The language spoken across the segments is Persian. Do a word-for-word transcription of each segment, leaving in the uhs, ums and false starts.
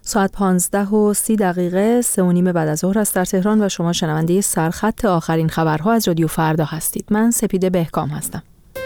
ساعت پانزده و سی دقیقه سه و نیم بعد از ظهر است در تهران و شما شنونده سرخط آخرین خبرها از رادیو فردا هستید. من سپیده بهکام هستم.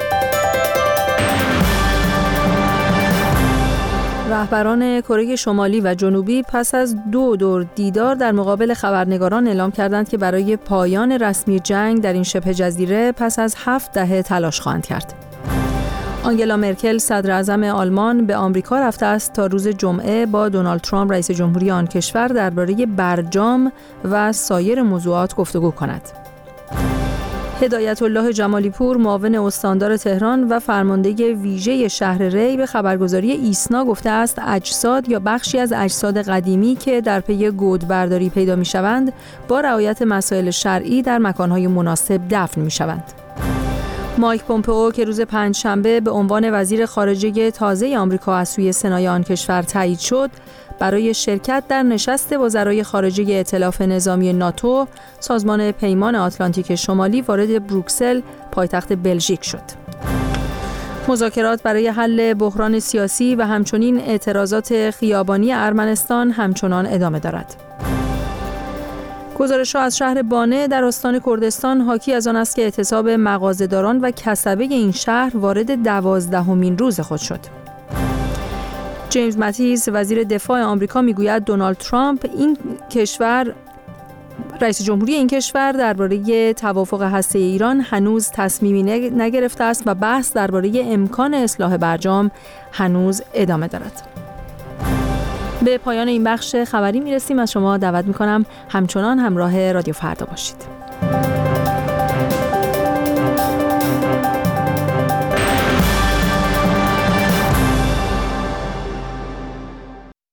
رهبران کره شمالی و جنوبی پس از دو دور دیدار در مقابل خبرنگاران اعلام کردند که برای پایان رسمی جنگ در این شبه جزیره پس از هفت دهه تلاش خواهند کرد. آنگلا مرکل صدر اعظم آلمان به آمریکا رفته است تا روز جمعه با دونالد ترامپ رئیس جمهوری آن کشور درباره برجام و سایر موضوعات گفتگو کند. هدایت الله جمالی پور معاون استاندار تهران و فرمانده ویژه شهر ری به خبرگزاری ایسنا گفته است اجساد یا بخشی از اجساد قدیمی که در پی گودبرداری پیدا می‌شوند با رعایت مسائل شرعی در مکان‌های مناسب دفن می‌شوند. مایک پومپئو که روز پنجشنبه به عنوان وزیر خارجه تازه آمریکا از سوی سنای آن کشور تایید شد، برای شرکت در نشست وزرای خارجه ائتلاف نظامی ناتو، سازمان پیمان آتلانتیک شمالی وارد بروکسل، پایتخت بلژیک شد. مذاکرات برای حل بحران سیاسی و همچنین اعتراضات خیابانی ارمنستان همچنان ادامه دارد. گزارش‌ها از شهر بانه در استان کردستان حاکی از آن است که اعتصاب مغازه‌داران و کسبه این شهر وارد دوازدهمین روز خود شد. جیمز ماتیس وزیر دفاع آمریکا میگوید دونالد ترامپ این کشور رئیس جمهوری این کشور درباره توافق هسته ایران هنوز تصمیمی نگرفته است و بحث درباره امکان اصلاح برجام هنوز ادامه دارد. به پایان این بخش خبری میرسیم. از شما دعوت میکنم همچنان همراه رادیو فردا باشید.